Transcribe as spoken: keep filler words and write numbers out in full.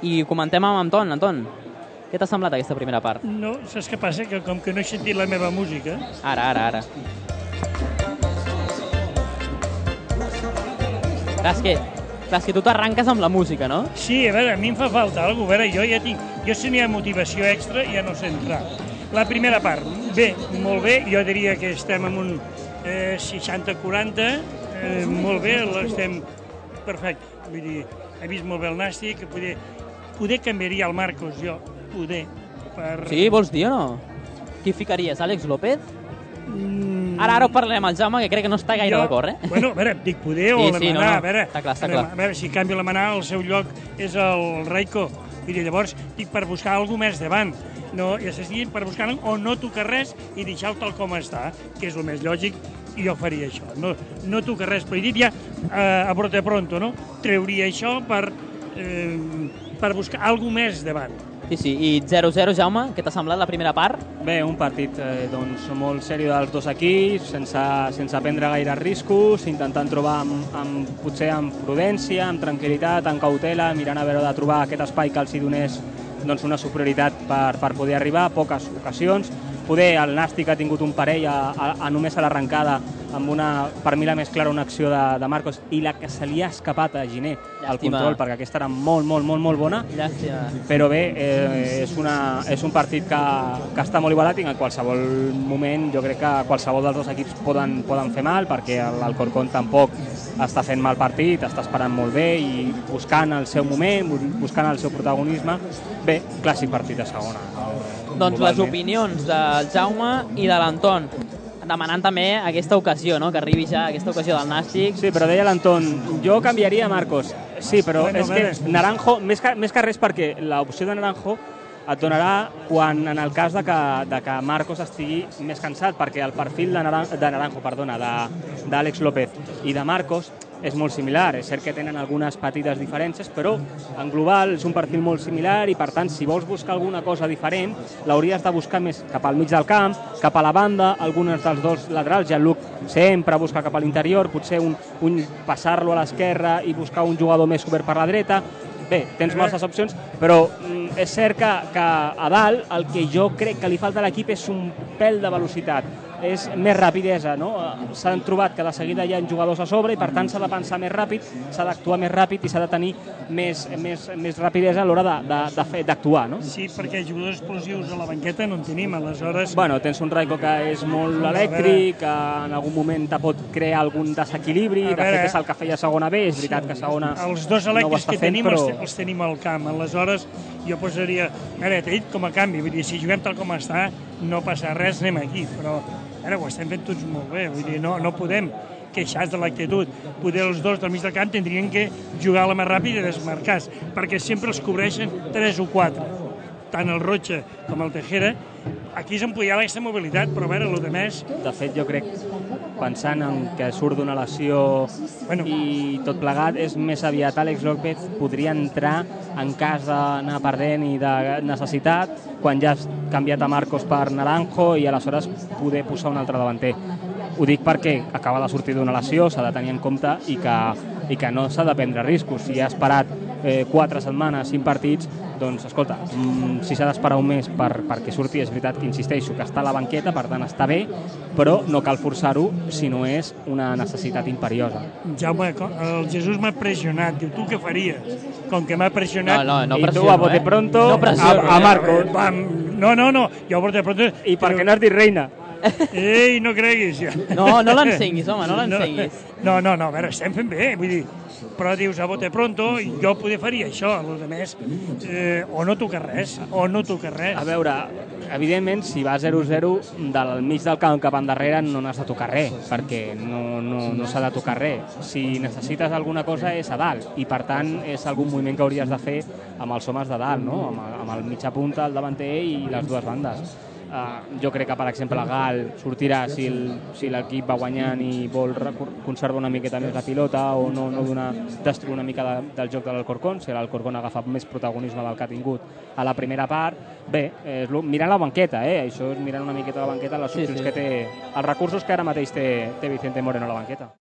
I comentem amb Anton. Anton, què t'ha semblat aquesta primera part? No, saps què passa? Que com que no he sentit la meva música... Ara, ara, ara. Clar, és que, clar, és que tu t'arranques amb la música, no? Sí, a veure, a mi em fa falta alguna cosa. A veure, jo ja tinc... Jo si n'hi ha motivació extra ja no sé entrar. La primera part, bé, molt bé. Jo diria que estem en un eh, seixanta quaranta. Eh, molt bé, l'estem perfecte. Vull dir, he vist molt bé el Nàstic, que poder, poder canviaria el Marcos, jo, poder, per... Sí, vols dir o no? Qui ficaries, Àlex López? Mm... Ara, ara ho parlarem al Jaume, que crec que no està gaire d'acord, eh? Bueno, a veure, dic poder o sí, la sí, Manà, no, no. a veure... Està clar, està clar. A veure, si canvio la Manà, el seu lloc és el Reiko. I llavors, dic, per buscar alguna més davant. No, ja s'està dient, per buscar o no tocar res i deixar-ho tal com està, que és el més lògic, i jo faria això. No, no tocar res, però he dit ja eh, a brote pronto, no? Treuria això per, eh, per buscar alguna més davant. Sí, sí, i zero zero, Jaume, què t'ha semblat la primera part? Bé, un partit eh, doncs, molt seriós dels dos equips, sense, sense prendre gaire riscos, intentant trobar amb, amb, potser amb prudència, amb tranquil·litat, amb cautela, mirant a veure de trobar aquest espai que els hi donés doncs, una superioritat per, per poder arribar, poques ocasions. Poder el Nàstic ha tingut un parell a, a, a només a l'arrencada amb una, per mi la més clara, una acció de, de Marcos i la que se li ha escapat a Giner al control, perquè aquesta era molt, molt, molt, molt bona. Llàstima. Però bé, eh, és, una, és un partit que, que està molt igualat i en qualsevol moment jo crec que qualsevol dels dos equips poden, poden fer mal, perquè l'Alcorcón tampoc està fent mal partit, està esperant molt bé i buscant el seu moment, buscant el seu protagonisme. Bé, clàssic partit de segona. Doncs les opinions del Jaume i de l'Anton, demanant també aquesta ocasió, no? Que arribi ja aquesta ocasió del Nàstic. Sí, però deia l'Anton, jo canviaria Marcos. Sí, però bueno, és que Naranjo, més que, més que res perquè l'opció de Naranjo et donarà quan, en el cas de que, de que Marcos estigui més cansat, perquè el perfil de Naranjo, de Naranjo perdona, d'Àlex López i de Marcos és molt similar. És cert que tenen algunes petites diferències, però en global és un perfil molt similar i, per tant, si vols buscar alguna cosa diferent, l'hauries de buscar més cap al mig del camp, cap a la banda, algunes dels dos laterals. Ja el Luc sempre busca cap a l'interior, potser un, un passar-lo a l'esquerra i buscar un jugador més obert per la dreta. Bé, tens moltes opcions, però mm, és cert que, que a dalt el que jo crec que li falta a l'equip és un pèl de velocitat, és més rapidesa, no? S'han trobat que de seguida hi ha jugadors a sobre i per tant s'ha de pensar més ràpid, s'ha d'actuar més ràpid i s'ha de tenir més, més, més rapidesa a l'hora d'actuar, no? Sí, perquè jugadors explosius a la banqueta no en tenim, aleshores... Bueno, tens un Raiko que és molt elèctric, que en algun moment te pot crear algun desequilibri, de fet és el que feia segona B, és veritat que segona els dos elèctrics no que tenim però... els, els tenim al camp, aleshores jo posaria... Ara, t'he dit com a canvi, vull dir, si juguem tal com està, no passa res, anem aquí, però ara ho estem fent tots molt bé, vull dir, no, no podem queixar de l'actitud. Poder els dos del mig del camp tindrien que jugar a la més ràpida i desmarcar-se, perquè sempre els cobreixen tres o quatre, tant el Rocha com el Tejera. Aquí se'n podia aquesta mobilitat, però a veure, el de més... De fet, jo crec, pensant en que surt d'una lesió bueno. i tot plegat, és més aviat Àlex López podria entrar en cas d'anar perdent i de necessitat, quan ja has canviat a Marcos per Naranjo i aleshores poder posar un altre davanter. Ho dic perquè acaba de sortir d'una lesió, s'ha de tenir en compte i que, i que no s'ha de prendre riscos. Si ha esperat eh, quatre setmanes, cinc partits, doncs, escolta, mm, si s'ha d'esperar un mes per, perquè surti, és veritat que insisteixo que està a la banqueta, per tant està bé, però no cal forçar-ho si no és una necessitat imperiosa. Jaume, el Jesús m'ha pressionat, diu, tu què faries? Com que m'ha pressionat... No, no, no I tu a bote pronto, no pressiono, a, a Marcos. No, no, no, jo a bote pronto... I per què no has dit reina? Ei, no creguis. No, no l'ensenyis, home, no l'ensenyis. No, no, no, a veure, estem fent bé, vull dir, però dius a bote pronto i jo poder faria això, el més, eh, o no toca res, o no toca res. A veure, evidentment, si va zero zero del mig del camp cap endarrere no n'has de tocar res, perquè no, no, no s'ha de tocar res. Si necessites alguna cosa és a dalt, i per tant és algun moviment que hauries de fer amb els homes de dalt, no? amb, amb el mitja punta, el davanter i les dues bandes. Uh, jo crec que, per exemple, el Gal sortirà si l'equip si va guanyant i vol conservar una miqueta més la pilota o no, no donar, destruir una mica de, del joc de l'Alcorcón, si l'Alcorcón agafa més protagonisme del que ha tingut a la primera part. Bé, eh, mirant la banqueta, eh? Això és mirant una miqueta la banqueta, les opcions sí, sí. que té, els recursos que ara mateix té, té Vicente Moreno a la banqueta.